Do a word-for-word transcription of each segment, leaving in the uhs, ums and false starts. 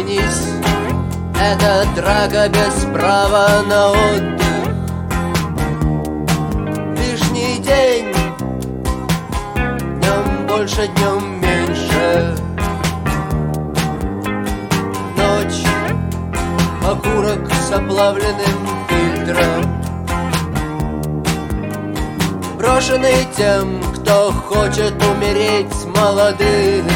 Оглянись, это драка без права на отдых. Лишний день, днем больше, днем меньше. Ночь, окурок с оплавленным фильтром, брошенный тем, кто хочет умереть молодым.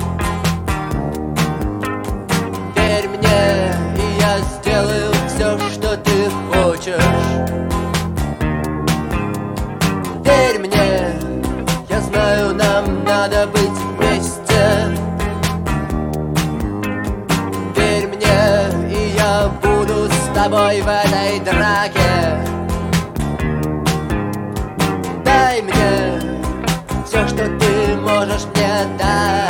Верь мне, и я сделаю все, что ты хочешь. Верь мне, я знаю, нам надо быть вместе. Верь мне, и я буду с тобой в этой драке. Дай мне все, что ты можешь мне дать.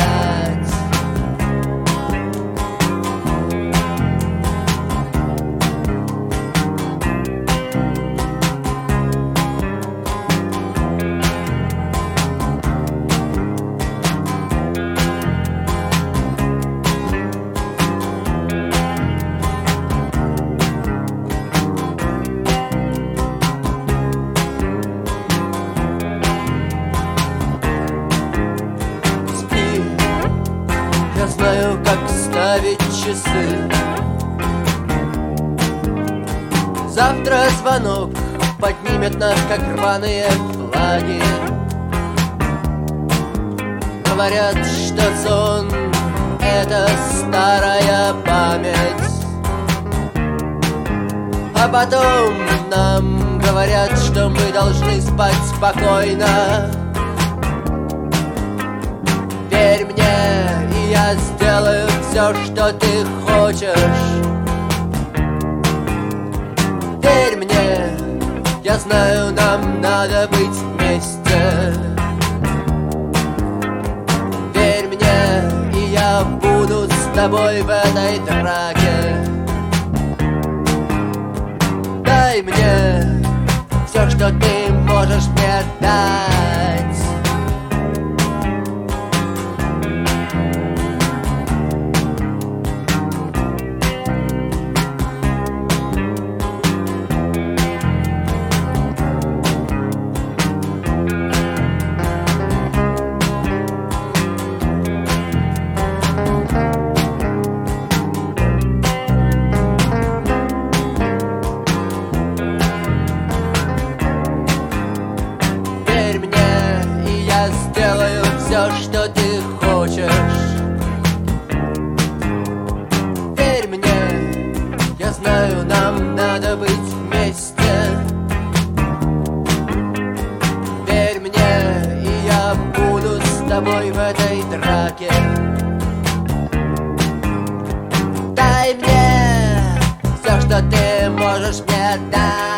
Я знаю, как ставить часы. Завтра звонок поднимет нас, как рваные флаги. Говорят, что сон — это старая память. А потом нам говорят, что мы должны спать спокойно. Верь мне, и я сделаю все, что ты хочешь. Верь мне, я знаю, нам надо быть вместе. Верь мне, и я буду с тобой в этой драке. Дай мне все, что ты можешь мне дать. Сделаю все, что ты хочешь. Верь мне, я знаю, нам надо быть вместе. Верь мне, и я буду с тобой в этой драке. Дай мне все, что ты можешь мне дать.